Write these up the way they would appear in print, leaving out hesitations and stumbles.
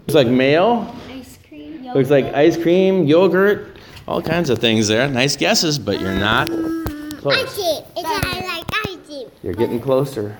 Looks like mayo. Ice cream. Yogurt. Looks like ice cream, yogurt, all kinds of things there. Nice guesses, but you're not close. Ice cream. It's like ice cream. You're getting closer.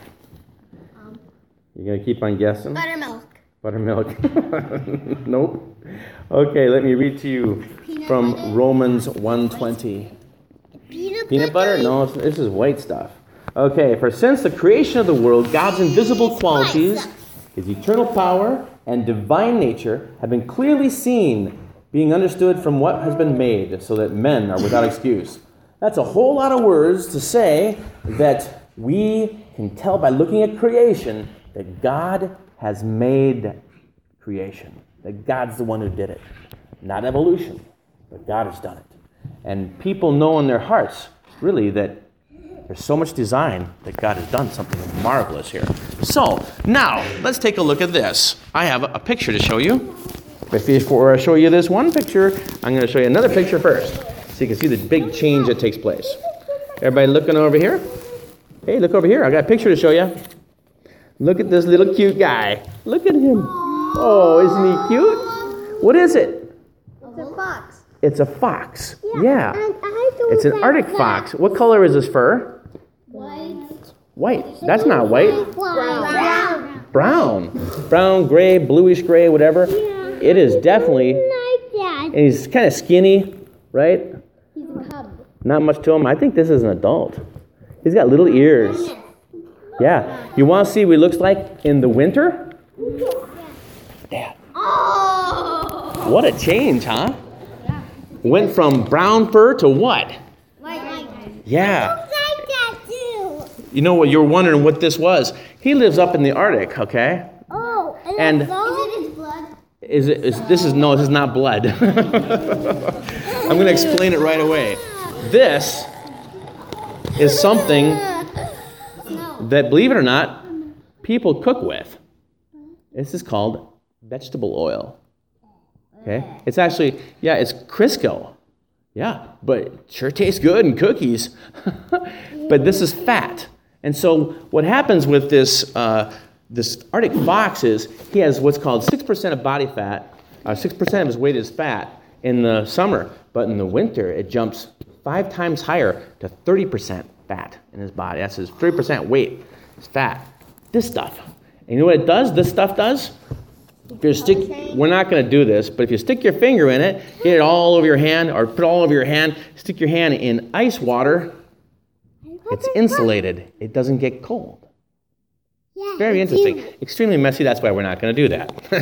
You're going to keep on guessing? Buttermilk. Buttermilk. Nope. Okay, let me read to you from Romans 1:20. Peanut butter? No, this is white stuff. Okay, for since the creation of the world, God's invisible qualities, his eternal power, and divine nature have been clearly seen, being understood from what has been made, so that men are without excuse. That's a whole lot of words to say that we can tell by looking at creation that God has made creation. That God's the one who did it. Not evolution, but God has done it. And people know in their hearts, really, that there's so much design that God has done something marvelous here. So, now, let's take a look at this. I have a picture to show you. Before I show you this one picture, I'm going to show you another picture first, so you can see the big change that takes place. Everybody looking over here? Hey, look over here. I got a picture to show you. Look at this little cute guy. Look at him. Oh, isn't he cute? What is it? It's a fox. It's a fox. Yeah. And I don't It's an like Arctic that. fox. What color is his fur? White. White. That's not white. Brown. Brown. Brown, gray, bluish gray, whatever. Yeah. It is definitely, Like that. and he's kind of skinny, right? He's a cub. Not much to him. I think this is an adult. He's got little ears. Yeah. You want to see what he looks like in the winter? Yeah. Oh. What a change, huh? Went from brown fur to what? White. Yeah. Like that too. You know what? You're wondering what this was. He lives up in the Arctic, okay? Oh, And- it's Is it his blood? This is not blood. I'm going to explain it right away. This is something that, believe it or not, people cook with. This is called vegetable oil. Okay? It's actually, it's Crisco. Yeah, but it sure tastes good in cookies. But this is fat. And so what happens with this Arctic fox is he has what's called 6% of body fat, 6% of his weight is fat in the summer, but in the winter it jumps 5 times higher to 30% fat in his body. That's his 30% weight is fat. This stuff. And you know what it does? This stuff does? If you we're not going to do this, but if you stick your finger in it, get it all over your hand, or put it all over your hand, stick your hand in ice water, it's insulated. It doesn't get cold. Yeah, Very interesting. Extremely messy. That's why we're not going to do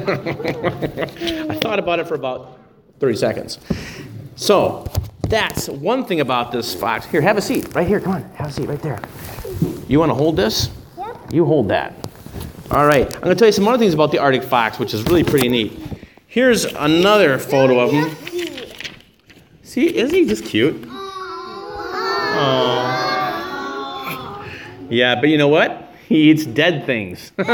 that. I thought about it for about 30 seconds. So that's one thing about this fox. Here, have a seat. Right here. Come on. Have a seat right there. You want to hold this? Yep. You hold that. All right. I'm going to tell you some other things about the Arctic fox, which is really pretty neat. Here's another photo of him. See, isn't he just cute? Oh. Yeah, but you know what? He eats dead things. Not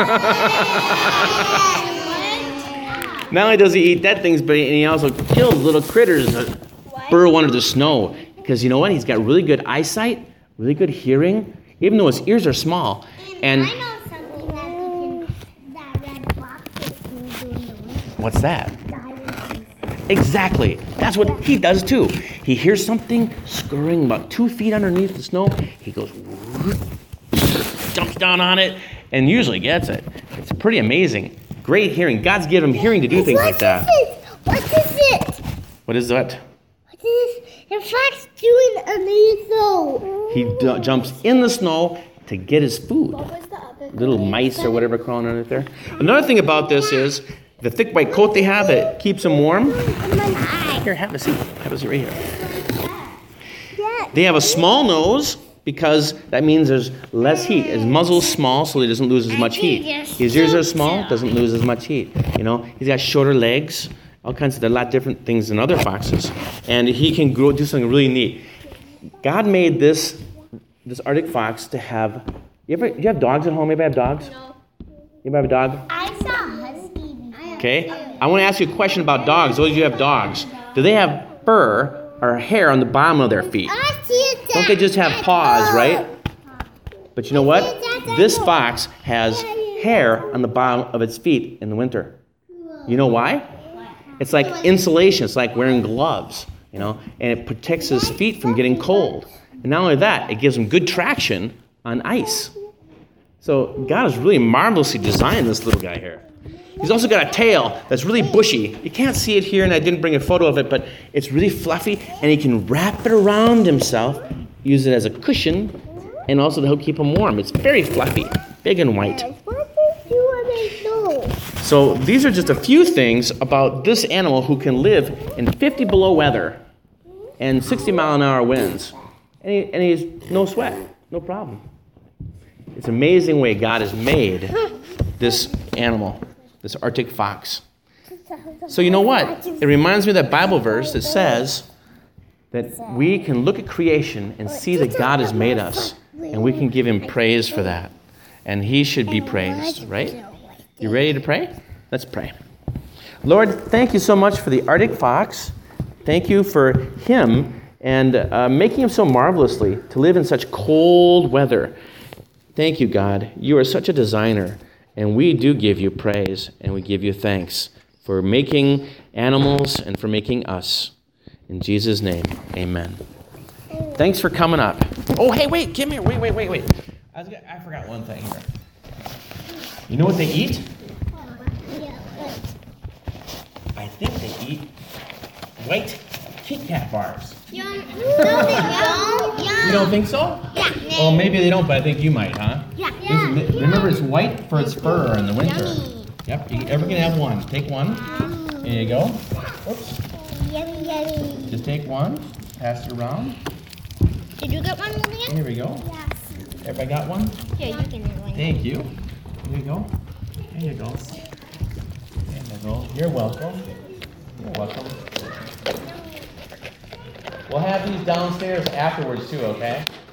only does he eat dead things, but he also kills little critters that burrow under the snow. Because you know what? He's got really good eyesight, really good hearing, even though his ears are small. And I know something that red fox can do in the winter. what's that? Diamonds. Exactly. That's what he does too. He hears something scurrying about 2 feet underneath the snow. He goes, jumps down on it, and usually gets it. It's pretty amazing. Great hearing. God's given him hearing to do things like that. What is it? What is that? What is the fox doing underneath though? He jumps in the snow to get his food. What was the other Little mice or whatever crawling underneath there. Another thing about this is the thick white coat they have that keeps them warm. Here, have a seat. Have a seat right here. Yeah. They have a small nose because that means there's less heat. His muzzle's small, so he doesn't lose as much heat. His ears are small, doesn't lose as much heat. You know, he's got shorter legs, all kinds of, there are a lot different things than other foxes. And he can do something really neat. God made this Arctic fox to have, do you have dogs at home? Anybody have dogs? No. Anybody have a dog? I saw a husky before. Okay. I want to ask you a question about dogs. Those of you who have dogs, do they have fur or hair on the bottom of their feet? I see it. Don't they just have paws, right? But you know what? This fox has hair on the bottom of its feet in the winter. You know why? It's like insulation. It's like wearing gloves, you know, and it protects his feet from getting cold. And not only that, it gives him good traction on ice. So God has really marvelously designed this little guy here. He's also got a tail that's really bushy. You can't see it here, and I didn't bring a photo of it, but it's really fluffy, and he can wrap it around himself, use it as a cushion, and also to help keep him warm. It's very fluffy, big and white. What did you do? So these are just a few things about this animal who can live in 50 below weather and 60 mile an hour winds. And he's no sweat, no problem. It's an amazing way God has made this animal, this Arctic fox. So you know what? It reminds me of that Bible verse that says that we can look at creation and see that God has made us, and we can give him praise for that. And he should be praised, right? You ready to pray? Let's pray. Lord, thank you so much for the Arctic fox. Thank you for him and making him so marvelously to live in such cold weather. Thank you, God. You are such a designer, and we do give you praise, and we give you thanks for making animals and for making us. In Jesus' name, amen. Thanks for coming up. Oh, hey, wait, come here. Wait. I forgot one thing here. You know what they eat? I think they eat white Kit Kat bars. No, they don't. You don't think so? Yeah. Well, maybe they don't, but I think you might, huh? Yeah. Remember, it's white for its fur in the winter. Yummy. Yep, you ever can have one. Take one. There you go. Oops. Yummy. Just take one. Pass it around. Did you get one, Lillian? Here we go. Yes. Everybody got one? Yeah, you can have one. Thank you. Here you go. There you go. There you go. You're welcome. You're welcome. We'll have these downstairs afterwards too, okay?